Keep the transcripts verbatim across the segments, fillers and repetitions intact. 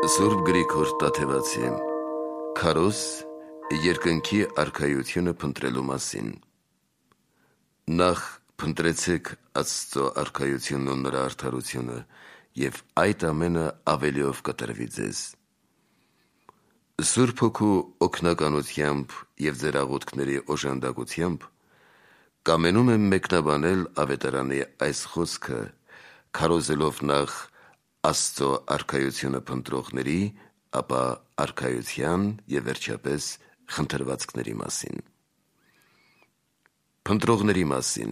Սուրբ Գրիգոր Տաթևացի Քարոզ երկնքի արքայությունը փնտրելու մասին։ Նախ փնտրեցեք Աստծո արքայությունն ու նրա արդարությունը, եւ այդ ամենը ավելիով կտրվի ձեզ։ Սուրբ Հոգու օգնականությամբ եւ ձեր աղոթքների օժանդակությամբ կամենում եմ մեկնաբանել ավետարանի այս խոսքը, քարոզելով նախ Աստծո արքայությունը փնտրողների, ապա արքայության եւ վերջապես խնդրվածքների մասին։ Փնտրողների մասին։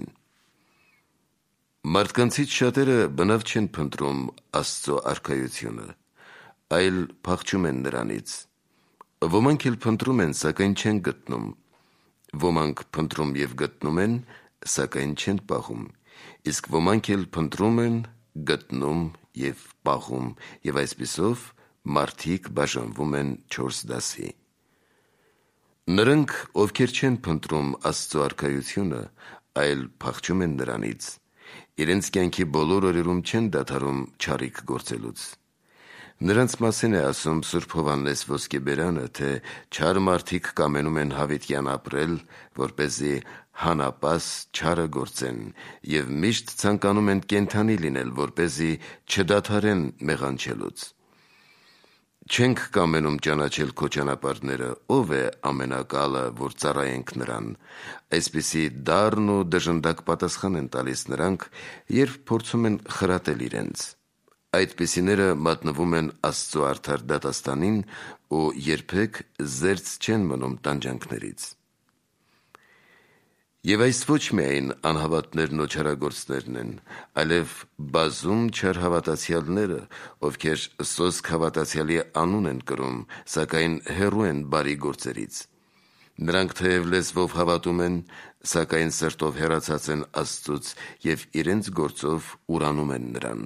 Մարդկանցից շատերը բնավ չեն փնտրում Աստծո արքայությունը, այլ փախչում են նրանից։ Ոմանք էլ փնտրում են, սակայն չեն գտնում։ Ոմանք փնտրում եւ գտնում են, սակայն չեն պահում, իսկ ոմանք էլ փնտրում են, գտնում եւ պահում, եւ այսպիսով մարդիկ բաժանվում են չորս դասի։ Նրանք, ովքեր չեն փնտրում Աստծո արքայությունը, այլ փախչում են նրանից, իրենց կյանքի բոլոր օրերում չեն դադարում չարիք գործելուց։ Նրանց մասին է ասում Սուրբ Հովհաննես Ոսկեբերանը, թե չար մարդիկ կամենում են հավիտյան ապրել, որպեսզի հանապաս չարը գործեն, եւ միշտ ցանկանում են կենդանի լինել, որպեսզի չդադարեն մեղանչելուց։ Չենք կամենում ճանաչել քո ճանապարհները, ով է ամենակալը, որ ծառայենք նրան։ Այսպիսի դառն ու դժնդակ պատասխան են տալիս նրանք, երբ փորձում են խրատել իրենց։ Այդպիսիները մատնվում են Աստծո արդար դատաստանին ու երբեք զերծ չեն մնում տանջանքներից։ Եվ այս ոչ միայն անհավատներն ու չարագործներն են, այլև բազում չար հավատացյալները, ովքեր սոսկ հավատացյալի անուն են կրում, սակայն հեռու են բարի գործերից։ Նրանք թեև լեզվով հավատում են, սակայն սրտով հեռացած են Աստծուց եւ իրենց գործով ուրանում են նրան։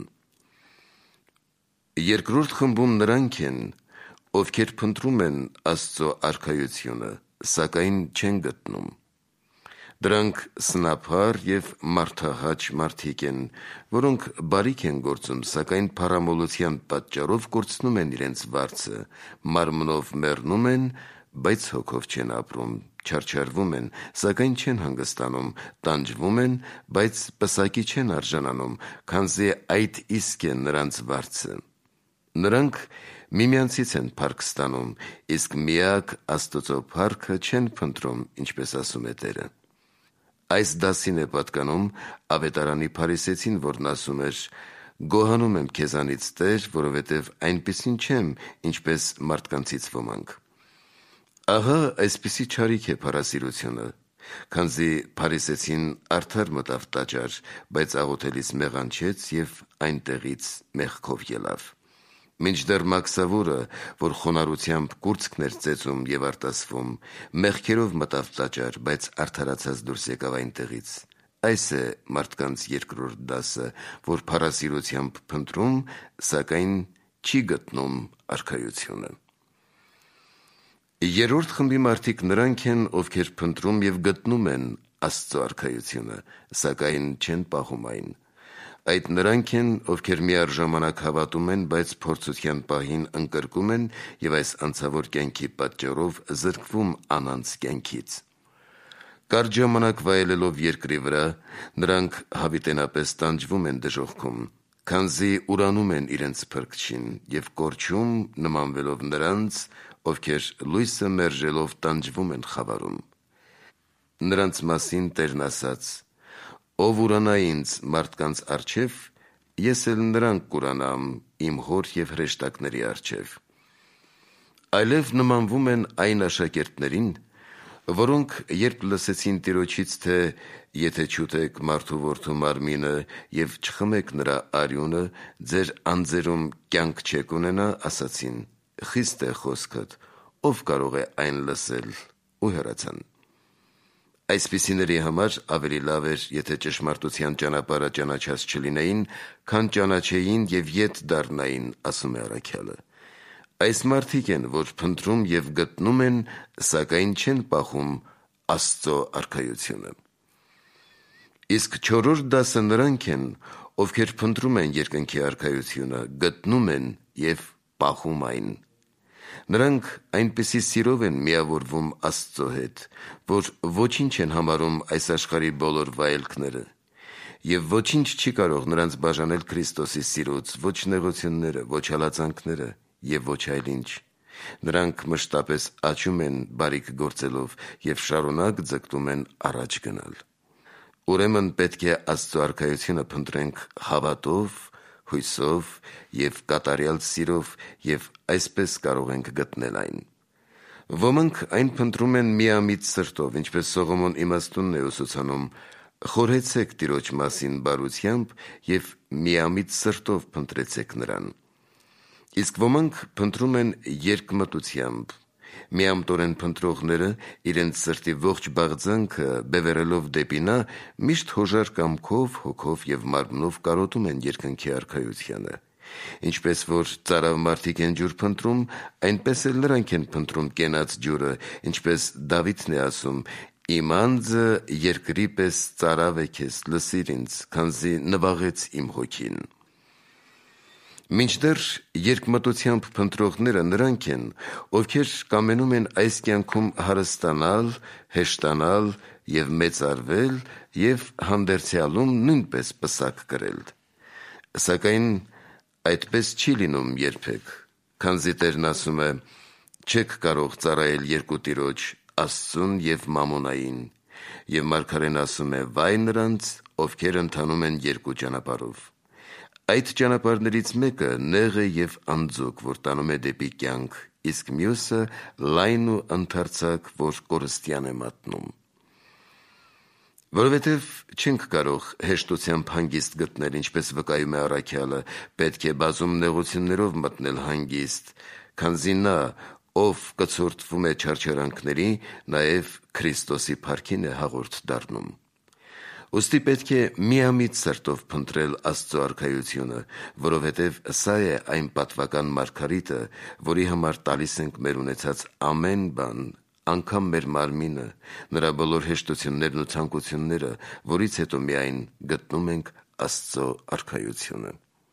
Երկրորդ խմբում նրանք են, ովքեր փնտրում են Աստծո արքայությունը, սակայն չեն գտնում։ Դրանք սնափար եւ մարդահաճ մարդիկ են, որոնք բարիք են գործում, սակայն փառամոլության պատճառով կորցնում են իրենց վարձը, մարմնով մեռնում են, բայց հոգով չեն ապրում, չարչարվում են, սակայն չեն հանգստանում, տանջվում են, բայց պսակի չեն արժանանում, քանզի այդ իսկ է նրանց վարձը։ Նրանք միմյանցից են փառք ստանում, իսկ միակ Աստծո փառքը չեն փնտրում, ինչպես ասում է Տերը։ Այս դասին է պատկանում ավետարանի փարիսեցին, որն ասում էր. «Գոհանում եմ քեզանից, Տեր, որովհետև այնպիսին չեմ, ինչպես մարդկանցից ոմանք»։ Ահա այսպիսի չարիք է փառասիրությունը, քանզի փարիսեցին արդար մտավ տաճար, բայց աղոթելիս մեղանչեց եւ այնտեղից մեղքով ելավ։ Մինչդեռ Մաքսավորը, որ խոնարհությամբ կուրծքն էր ծեծում եւ արտասվում, մեղքերով մտավ տաճար, բայց արդարացած դուրս եկավ այնտեղից։ Այս է մարդկանց երկրորդ դասը, որ փառասիրությամբ փնտրում, սակայն չի գտնում արքայությունը։ Երրորդ խմբի մարդիկ նրանք են, ովքեր փնտրում եւ գտնում են Աստծո արքայությունը, սակայն չեն պահում այն։ Այդ նրանք են, ովքեր միառժամանակ հավատում են, բայց փորձության պահին ընկրկում են եւ այս անցավոր կյանքի պատճառով զրկվում անանց կյանքից։ Կարճ ժամանակ վայելելով երկրի վրա, նրանք հավիտենապես տանջվում են դժոխքում, քանզի ուրանում են իրենց փրկչին եւ կորչում նմանվելով նրանց, ովքեր լույսը մերժելով տանջվում են խավարում։ Նրանց մասին Տերն ասաց. «Ով ուրանա ինձ մարդկանց առջև, ես էլ նրան կուրանամ իմ հոր եւ հրեշտակների առջև»։ Այլև նմանվում են այն աշակերտներին, որոնք երբ լսեցին Տիրոջից, թե եթե չուտեք մարդու որդու մարմինը եւ չխմեք նրա արյունը, ձեր անձերում կյանք չեք ունենա, ասացին. «Խիստ է խոսքդ, ով կարող է այն լսել», ու հեռացան։ Այսպիսիների համար ավելի լավ էր, եթե ճշմարտության ճանապարհը ճանաչած չլինեին, քան ճանաչեին եւ ետ դառնային, ասում է առաքյալը։ Այս մարդիկ են, որ փնտրում եւ գտնում են, սակայն չեն պահում Աստծո արքայությունը։ Իսկ չորրորդ դասը նրանք են, ովքեր փնտրում են երկնքի արքայությունը, գտնում են եւ պահում այն։ Նրանք այնպիսի սիրով են միավորվում Աստծո հետ, որ ոչինչ են համարում այս աշխարհի բոլոր վայելքները, եւ ոչինչ չի կարող նրանց բաժանել Քրիստոսի սիրուց, ոչ նեղությունները, ոչ հալածանքները եւ ոչ այլ ինչ։ Նրանք մշտապես աճում են բարիք գործելով եւ շարունակ ձգտում են առաջ գնալ։ Ուրեմն պետք է Աստծո արքայությունը փնտրենք հավատով, հույսով եւ կատարյալ սիրով եւ այսպես կարող ենք գտնել այն։ Ոմանք այն փնտրում են միամիտ սրտով, ինչպես Սողոմոն իմաստունն է ուսուցանում. «Խորհեցեք Տիրոջ մասին բարությամբ եւ միամիտ սրտով փնտրեցեք նրան»։ Իսկ ոմանք փնտրում են երկմտությամբ։ Միամտորեն փնտրողները իրենց սրտի ողջ բաղձանքը բևեռելով դեպի նա, միշտ հոժար կամքով, հոգով եւ մարմնով կարոտում են երկնքի արքայությանը։ Ինչպես որ ծարավ մարդիկ են ջուր փնտրում, այնպես էլ նրանք են փնտրում կենաց ջուրը, ինչպես Դավիթն է ասում. «Իմ անձը երկրի պես ծարավ է քեզ, լսիր ինձ, քանզի նվաղեց իմ հոգին»։ Մինչդեռ երկմտությամբ փնտրողները նրանք են, ովքեր կամենում են այս կյանքում հարստանալ, հեշտանալ եւ մեծարվել եւ հանդերձյալում նույնպես պսակ կրել։ Սակայն այդպես չի լինում երբեք, քանզի Տերն ասում է. «Չեք կարող ծառայել երկու Տիրոջ, Աստծուն եւ Մամոնային», եւ Մարգարեն ասում է. «Վայ նրանց, ովքեր ընթանում են երկու ճանապարհով»։ Այդ ճանապարհներից մեկը նեղ է եւ անձոկ, որ տանում է դեպի կյանք, իսկ մյուսը լայն ու ընդարձակ, որ կորստյան է մատնում։ Որովհետև չենք կարող հեշտությամբ հանգիստ գտնել, ինչպես վկայում է առաքյալը, պետք է բազում նեղություններով մտնել հանգիստ, քանզի նա, ով կցորդվում է չարչարանքների, նաև Քրիստոսի փառքին է հաղորդ դառնում։ Ուստի պետք է միամիտ սրտով փնտրել Աստծո արքայությունը, որովհետև սա է այն պատվական մարգարիտը, որի համար տալիս ենք մեր ունեցած ամեն բան, անգամ մեր մարմինը, նրա բոլոր հեշտություններն ու ցանկությունները, որից հետո միայն գտնում ենք Աստծո արքայությունը։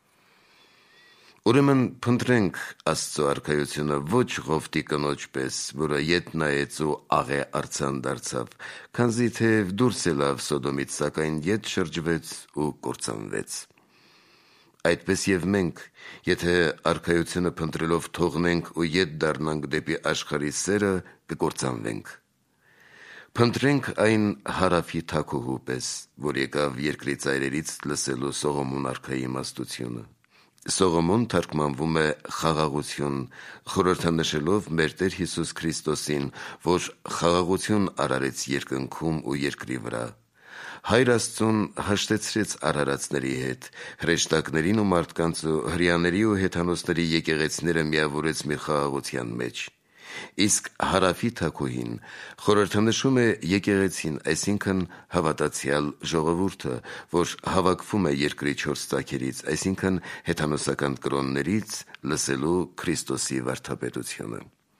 Ուրեմն փնտրենք Աստծո արքայությունը ոչ Ղովտի կնոջ պես, որը ետ նայեց ու աղե արձան դարձավ, քանզի թեև դուրս ելավ Սոդոմից, սակայն ետ շրջվեց ու կործանվեց։ Այդպես եւ մենք, եթե արքայությունը փնտրելով թողնենք ու ետ դառնանք դեպի աշխարհի սերը, կկործանվենք։ Փնտրենք այն հարավի թագուհու պես, որ եկավ երկրի ծայրերից լսելու Սողոմոն արքայի իմաստությունը։ Սողոմոն թարգմանվում է խաղաղություն, խորհրդանշելով մեր Տեր Հիսուս Քրիստոսին, որ խաղաղություն արարեց երկնքում ու երկրի վրա։ Հայր Աստծուն հաշտեցրեց արարածների հետ, հրեշտակներին ու մարդկանց ու հրեաների ու հեթանոսների եկեղեցիները միավորեց մի խաղաղության մեջ։ Իսկ հարավի թագուհին խորհրդանշում է եկեղեցին, այսինքն հավատացյալ ժողովուրդը, որ հավաքվում է երկրի չորս ծագերից, այսինքն հեթանոսական կրոններից, լսելու Քրիստոսի վարդապետությունը։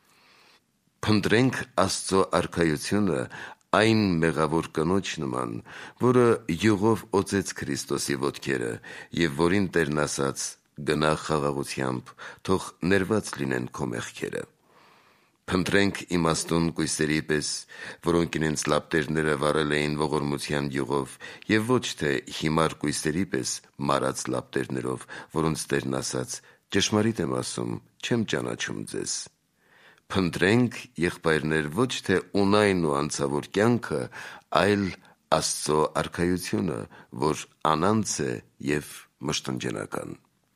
Փնտրենք Աստծո արքայությունը այն մեղավոր կնոջ նման, որը յուղով օծեց Քրիստոսի ոտքերը եւ որին Տերն ասաց. «Գնա խաղաղությամբ, թող ներված լինեն քո մեղքերը»։ Փնտրենք իմաստուն կույսերի պես, որոնք իրենց լապտերները վառել էին ողորմության յուղով, եւ ոչ թե հիմար կույսերի պես մարած լապտերներով, որոնց Տերն ասաց. «Ճշմարիտ եմ ասում, չեմ ճանաչում ձեզ»։ Փնտրենք, եղբայրներ, ոչ թե ունայն ու անցավոր կյանքը, այլ Աստծո արքայությունը, որ անանց է եւ մշտնջենական։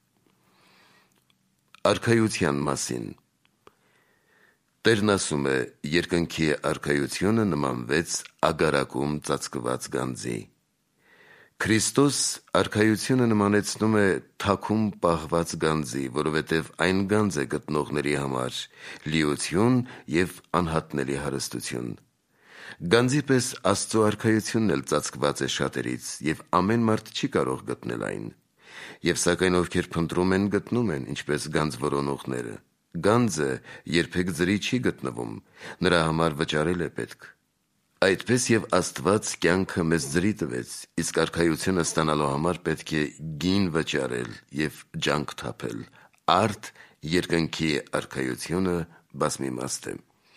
Արքայության մասին Տերն ասում է. «Երկնքի արքայությունը նմանվեց ագարակում ծածկված գանձի»։ Քրիստոս արքայությունը նմանեցնում է թաքում պահված գանձի, որովհետև այն գանձ է գտնողների համար լիություն եւ անհատնելի հարստություն։ Գանձի պես Աստծո արքայությունն էլ ծածկված է շատերից, եւ ամեն մարդ չի կարող գտնել այն։ Եվ սակայն ովքեր փնտրում են, գտնում են, ինչպես գանձ որոնողները։ Գանձը երբեք ձրի չի գտնվում, նրա համար վճարել է պետք։ Այդպես եւ Աստված կյանքը մեզ ձրի տվեց, իսկ արքայությունը ստանալու համար պետք է գին վճարել եւ ջանք թափել, արդ երկնքի արքայությունը բազմիմաստ է։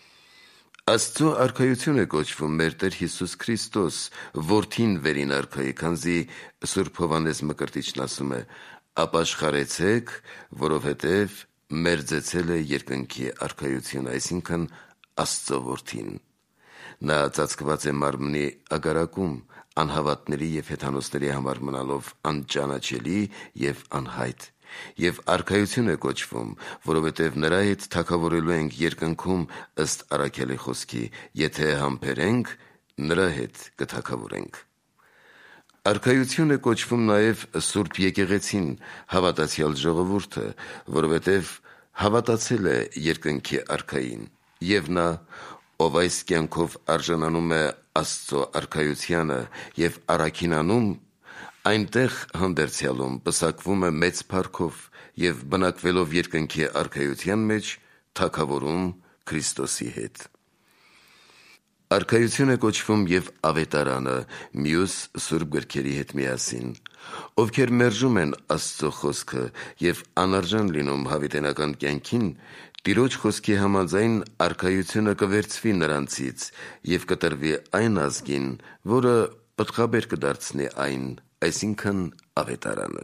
Աստծո արքայություն է կոչվում մեր Տեր Հիսուս Քրիստոս, որդին վերին արքայի, քանզի Սուրբ Հովհաննես Մկրտիչն ասում է. «Ապաշխարեցեք, որովհետև մերձեցել է երկնքի արքայությունը», այսինքն Աստծո որդին։ Նա ծածկված է մարմնի ագարակում, անհավատների և հեթանոսների համար մնալով անճանաչելի և անհայտ, և արքայություն է կոչվում, որովհետև նրա հետ թագավորելու ենք երկնքում ըստ առաքյալի խոսքի. «Եթե համբերենք, նրա հետ կթագավորենք»։ Արքայություն է կոչվում նաև Սուրբ Եկեղեցին, հավատացյալ ժողովուրդը, որովհետև հավատացել է երկնքի արքային, և նա, ով այս կյանքով արժանանում է Աստծո արքայությանը և առաքինանում, այնտեղ հանդերձյալում պսակվում է մեծ փառքով և բնակվելով երկնքի արքայության մեջ թագավորում Քրիստոսի հետ։ Արքայություն է կոչվում և Ավետարանը մյուս սուրբ գրքերի հետ միասին, ովքեր մերժում են Աստծո խոսքը և անարժան լինում հավիտենական կյանքին, Տիրոջ խոսքի համաձայն արքայությունը կվերցվի նրանցից և կտրվի այն ազգին, որը պտղաբեր կդարձնի այն, այսինքն Ավետարանը։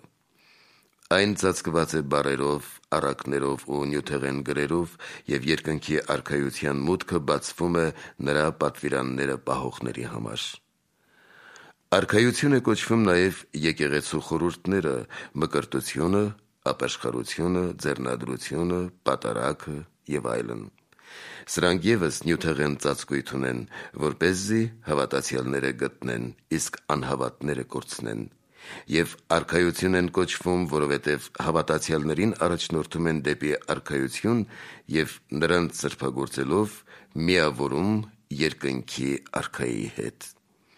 Այն ծածկված է բառերով, առակներով ու նյութեղեն գրերով, և երկնքի արքայության մուտքը բացվում է նրա պատվիրանները պահողների համար։ Արքայություն է կոչվում նաև եկեղեցու խորհուրդները՝ մկրտությունը, ապաշխարությունը, ձեռնադրությունը, պատարագը և այլն։ Սրանք ևս նյութեղեն ծածկույթ ունեն, որպեսզի հավատացյալները գտնեն, իսկ անհավատները կորցնեն, և արքայություն են կոչվում, որովհետև հավատացյալներին առաջնորդում են դեպի արքայություն և նրանց սրբագործելով միավորում երկնքի արքայի հետ։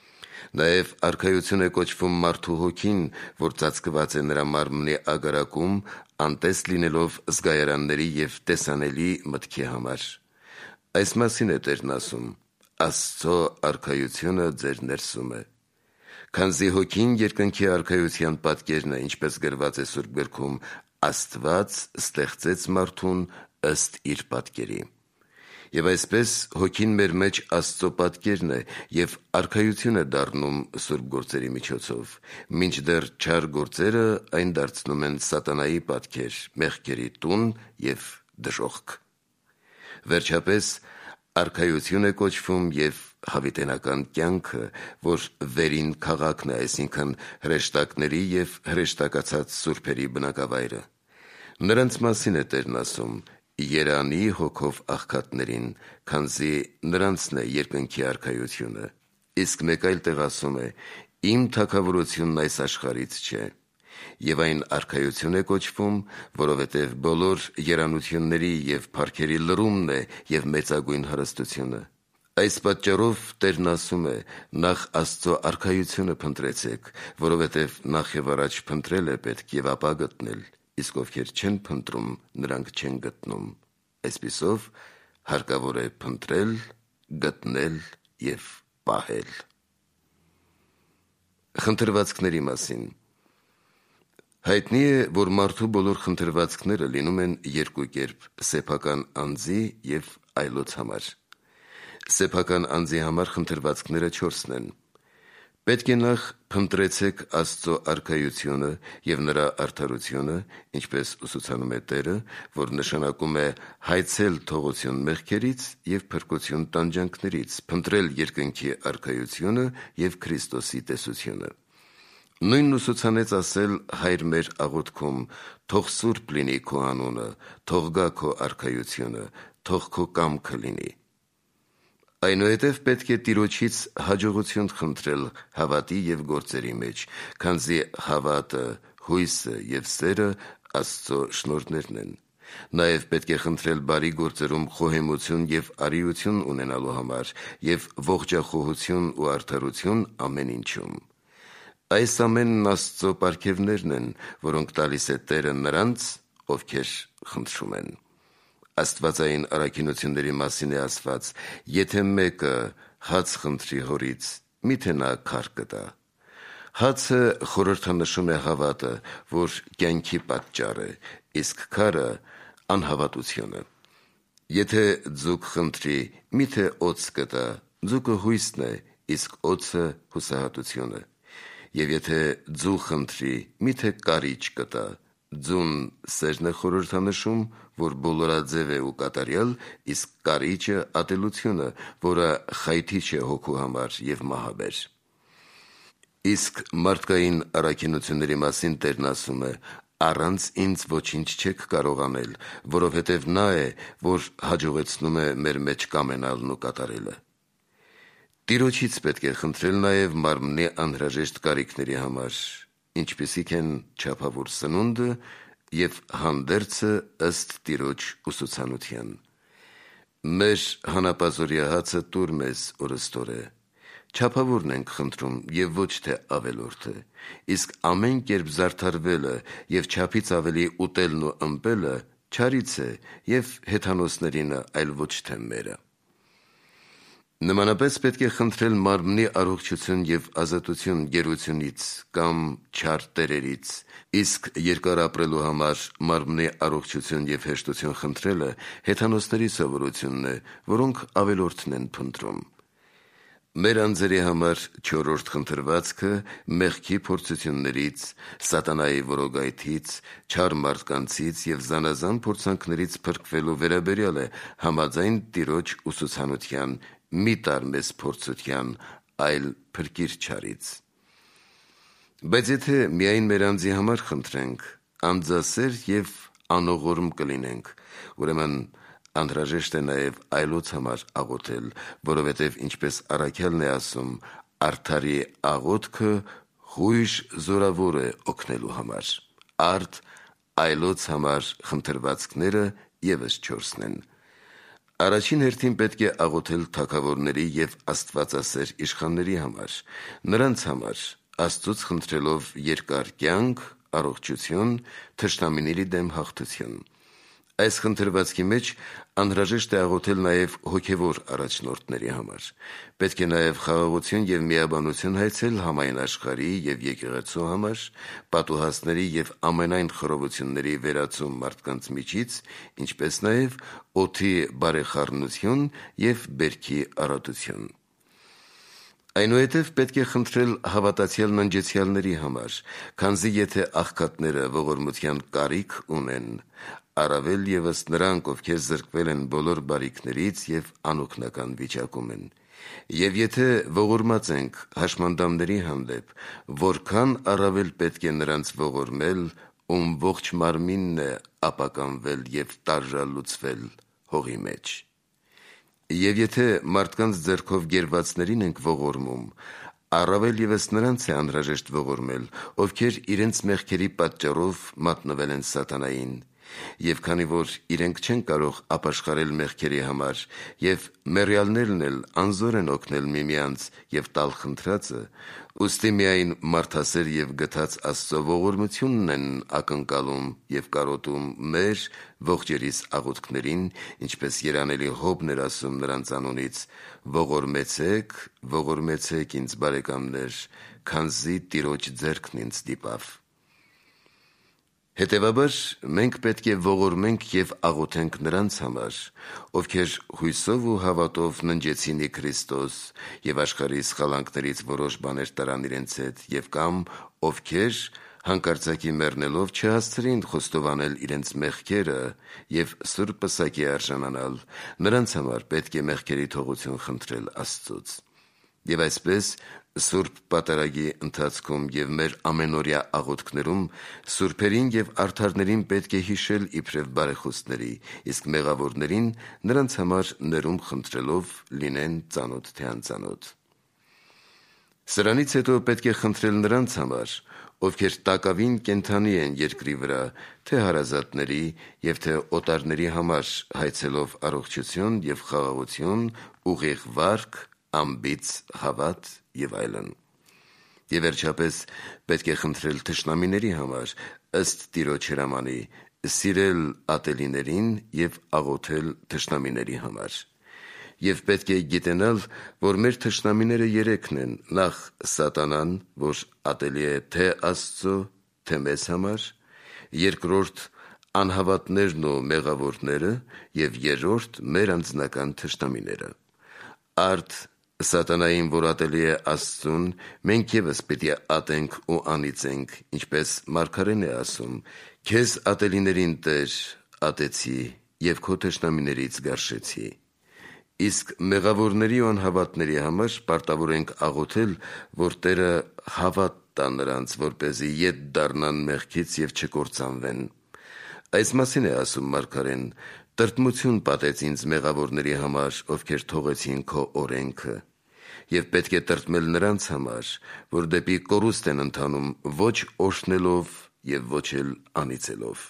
Նաև արքայություն է կոչվում մարդու հոգին, որ ծածկված է նրա մարմնի ագարակում, անտես լինելով զգայարանների և տեսանելի մտքի համար։ Այս մասին է Տերն ասում. «Աստծո արքայությունը ձեր ներսում է»։ Քանզի հոգին երկնքի արքայության պատկերն է, ինչպես գրված է Սուրբ գրքում. «Աստված ստեղծեց մարդուն ըստ իր պատկերի»։ Եվ այսպես հոգին մեր մեջ Աստծո պատկերն է և արքայություն է դառնում սուրբ գործերի միջոցով, մինչդեռ չար գործերը այն դարձնում են սատանայի պատկեր, մեղքերի տուն և դժոխք։ Վերջապես, արքայություն է կոչվում և հավիտենական կյանքը, որ վերին քաղաքն է, այսինքն հրեշտակների և հրեշտակացած սուրբերի բնակավայրը։ Նրանց մասին է Տերն ասում. «Երանի հոգով աղքատներին, քանզի նրանցն է երկնքի արքայությունը»։ Իսկ մեկ այլ տեղ ասում է. «Իմ թագավորությունն այս աշխարհից չէ»։ Եվ այն արքայություն է կոչվում, որովհետև բոլոր երանությունների և փառքերի լրումն է և մեծագույն հարստությունը։ Այս պատճառով Տերն ասում է. «Նախ Աստծո արքայությունը փնտրեցեք, որովհետև նախ և առաջ փնտրել է պետք և ապա գտնել, իսկ ովքեր չեն փնտրում, նրանք չեն գտնում»։ Այսպիսով, հարկավոր է փնտրել, գտնել և պահել։ Խնդրվածքների մասին։ Հայտնի է, որ մարդու բոլոր խնդրվածքները լինում են երկու կերպ՝ սեփական անձի և այլոց համար։ Սեփական անձի համար խնդրվածքները չորսն են։ Պետք է նախ փնտրեցեք Աստծո արքայությունը և նրա արդարությունը, ինչպես ուսուցանում է Տերը, որ նշանակում է հայցել թողություն մեղքերից և փրկություն տանջանքներից, փնտրել երկնքի արքայությունը և Քրիստոսի տեսությունը։ Նույնն ուսուցանեց ասել Հայր մեր աղոթքում. «Թող սուրբ լինի քո անունը, թող գա քո արքայությունը, թող քո կամքը լինի»։ Այնուհետև պետք է Տիրոջից հաջողություն խնդրել հավատի և գործերի մեջ, քանզի հավատը, հույսը և սերը Աստծո շնորհներն են։ Նաև պետք է խնդրել բարի գործերում խոհեմություն և արիություն ունենալու համար և ողջախոհություն ու արդարություն ամեն ինչում։ Այս ամենն Աստծո պարգևներն են, որոնք տալիս է Տերը նրանց, ովքեր խնդրում են։ Աստվածային առաքինությունների մասին է ասված. «Եթե մեկը հաց խնդրի հորից, մի՞թե նա քար կտա»։ Հացը խորհրդանշում է հավատը, որ կյանքի պատճառ է, իսկ քարը անհավատությունը։ Եթե ձուկ խնդրի, միթե օձ կտա, ձուկը հույսն է, իսկ օձը հուսահատությունը։ Եվ եթե ձու խնդրի, միթե կարիճ կտա, ձուն սերն է խորհրդանշում, որ բոլորաձև է ու կատարյալ, իսկ կարիճը ատելությունը, որը խայթիչ է հոգու համար և մահաբեր։ Իսկ մարդկային առաքինությունների մասին Տերն ասում է. «Առանց ինձ ոչինչ չեք կարող անել, որովհետև նա է, որ հաջողեցնում է մեր մեջ կամենալն ու կատարելը»։ Տիրոջից պետք է խնդրել նաև մարմնի անհրաժեշտ կարիքների համար, ինչպիսիք են չափավոր սնունդը և հանդերձը ըստ Տիրոջ ուսուցանության։ Մեր հանապազօրյա հացը տուր մեզ օրըստօրե։ Չափավորն ենք խնդրում և ոչ թե ավելորդը, իսկ ամեն կերպ զարդարվելը և չափից ավելի ուտելն ու ըմպելը չարից է և հեթանոսներինը, այլ ոչ թե մերը։ Նմանապես պետք է խնդրել մարմնի առողջություն և ազատություն գերությունից կամ չար տերերից, իսկ երկար ապրելու համար մարմնի առողջություն և հեշտություն խնդրելը հեթանոսների սովորությունն է, որոնք ավելորդն են փնտրում։ Մեր անձերի համար չորրորդ խնդրվածքը մեղքի փորձություններից, սատանայի որոգայթից, չար մարդկանցից և զանազան փորձանքներից փրկվելու վերաբերյալ է համաձայն Տիրոջ ուսուցանության՝ մի տար մեզ փորձության, այլ փրկիր չարից։ Բայց եթե միայն մեր անձի համար խնդրենք, անձասեր և անողորմ կլինենք, ուրեմն անհրաժեշտ է նաև այլոց համար աղոթել, որովհետև ինչպես առաքյալն է ասում. «Արդարի աղոթքը հույժ զորավոր է օգնելու համար»։ Արդ այլոց համար խնդրվածքները ևս չորսն են։ Առաջին հերթին պետք է աղոթել թագավորների և աստվածասեր իշխանների համար, նրանց համար Աստծուց խնդրելով երկար կյանք, առողջություն, թշնամիների դեմ հաղթություն։ Այս խնդրվածքի մեջ անհրաժեշտ է աղոթել նաև հոգևոր առաջնորդների համար։ Պետք է նաև խաղաղություն և միաբանություն հայցել համայն աշխարհի և եկեղեցու համար, պատուհասների և ամենայն խռովությունների վերացում մարդկանց միջից, ինչպես նաև օդի բարեխառնություն և բերքի առատություն։ Այնուհետև պետք է խնդրել հավատացյալ ննջեցյալների համար, քանզի եթե աղքատները ողորմության կարիք ունեն, առավել ևս նրանք, ովքեր զրկվել են բոլոր բարիքներից և անօգնական վիճակում են։ Եվ եթե ողորմած ենք հաշմանդամների հանդեպ, որքան առավել պետք է նրանց ողորմել, ում ողջ մարմինն է ապականվել և տարժալուծվել հողի մեջ։ Եվ եթե մարդկանց ձեռքով գերվածներին ենք ողորմում, առավել ևս նրանց է անհրաժեշտ ողորմել, ովքեր իրենց մեղքերի պատճառով մատնվել են սատանային։ Եվ քանի որ իրենք չեն կարող ապաշխարել մեղքերի համար, և մեռյալներն էլ անզոր են օգնել միմյանց և տալ խնդրածը, ուստի միայն մարդասեր և գթած Աստծո ողորմությունն են ակնկալում և կարոտում մեր ողջերիս աղոթքներին, ինչպես երանելի Հոբն էր ասում նրանց անունից. «Ողորմեցեք, ողորմեցեք ինձ, բարեկամներ, քանզի Տիրոջ ձեռքն ինձ դիպավ»։ Հետևաբար մենք պետք է ողորմենք և աղոթենք նրանց համար, ովքեր հույսով ու հավատով ննջեցին ի Քրիստոս և աշխարհի սխալանքներից որոշ բաներ տարան իրենց հետ, և կամ ովքեր հանկարծակի մեռնելով չհասցրին խոստովանել իրենց մեղքերը և սուրբ պսակի արժանանալ, նրանց համար պետք է մեղքերի թողություն խնդրել Աստծուց։ Եվ այսպես սուրբ պատարագի ընթացքում և մեր ամենօրյա աղոթքներում սուրբերին և արդարներին պետք է հիշել իբրև բարեխոսների, իսկ մեղավորներին նրանց համար ներում խնդրելով լինեն ծանոթ թե անծանոթ։ Սրանից հետո պետք է խնդրել նրանց համար, ովքեր տակավին կենդանի են երկրի վրա, թե հարազատների և թե օտարների համար հայցելով առողջություն և խաղաղություն, ուղիղ վարք, անբիծ հավատ և այլն։ Եվ վերջապես պետք է խնդրել թշնամիների համար, ըստ Տիրոջ հրամանի, սիրել ատելիներին և աղոթել թշնամիների համար։ Եվ պետք է գիտենալ, որ մեր թշնամիները երեքն են. նախ սատանան, որ ատելի է թե Աստծո, թե մեզ համար, երկրորդ անհավատներն ու մեղավորները և երրորդ մեր անձնական թշնամիները։ Արդ սատանային, որ ատելի է Աստծուն, մենք ևս պիտի ատենք ու անիծենք, ինչպես մարգարեն է ասում. «Քեզ ատելիներին Տեր ատեցի և քո թշնամիներից գարշեցի»։ Իսկ մեղավորների ու անհավատների համար պարտավոր ենք աղոթել, որ Տերը հավատ տա նրանց, որպեսզի ետ դառնան մեղքից և չկործանվեն։ Այս մասին է ասում մարգարեն. «Տրտմություն պատեց ինձ մեղավորների համար, ովքեր թողեցին քո օրենքը, և պետք է տրտմել նրանց համար, որ դեպի կորուստ են ընթանում ոչ օրհնելով և ոչ էլ անիծելով»։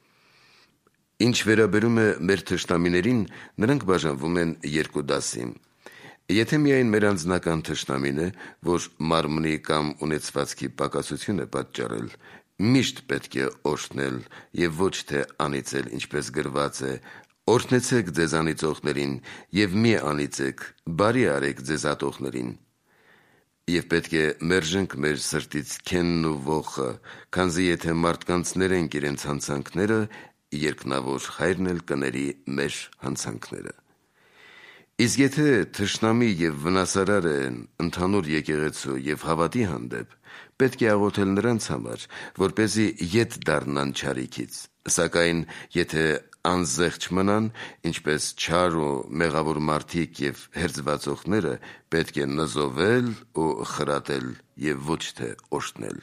Ինչ վերաբերում է մեր թշնամիներին, նրանք բաժանվում են երկու դասի։ Եթե միայն մեր անձնական թշնամին է, որ մարմնի կամ ունեցվածքի պակասություն է պատճառել, միշտ պետք է օրհնել և ոչ թե անիծել, ինչպես գրված է. «Օրհնեցեք ձեզ անիծողներին և մի անիծեք, բարի արեք ձեզ ատողներին»։ Եվ պետք է մերժենք մեր սրտից քենն ու ոխը, քանզի եթե մարդկանց ներենք իրենց հանցանքները, երկնավոր Հայրն էլ կների մեր հանցանքները։ Իսկ եթե թշնամի և վնասարար են ընդհանուր եկեղեցու և հավատի հանդեպ, պետք է աղոթել նրանց համար, որպեսզի ետ դառնան չարիքից, սակայն եթե անզեղչ մնան, ինչպես չար ու մեղավոր մարդիկ և հերձվածողները, պետք է նզովել ու խրատել և ոչ թե օրհնել։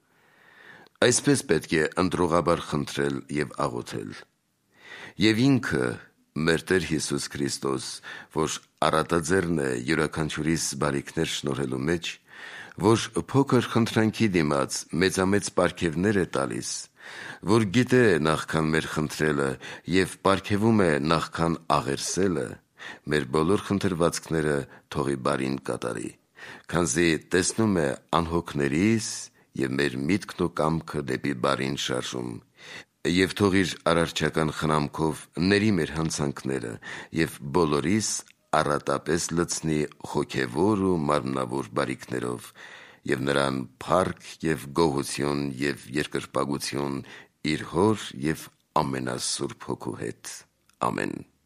Այսպես պետք է ընտրողաբար խնդրել և աղոթել։ Եվ ինքը՝ մեր Տեր Հիսուս Քրիստոս, որ առատաձեռն է յուրաքանչյուրիս բարիքներ շնորհելու մեջ, որ փոքր խնդրանքի դիմաց մեծամեծ պարգևներ է տալիս, որ գիտե նախքան մեր խնդրելը և պարգևում է նախքան աղերսելը, մեր բոլոր խնդրվածքները թողի բարին կատարի, քանզի տեսնում է անհոգներիս և մեր միտքն ու կամքը դեպի բարին շարժում, և թող իր արարչական խնամքով ների մեր հանցանքները և բոլորիս առատապես լցնի հոգևոր ու մարմնավոր բարիքներով, և նրան փառք և գոհություն և երկրպագություն իր Հոր և ամենասուրբ Հոգու հետ։ Ամեն։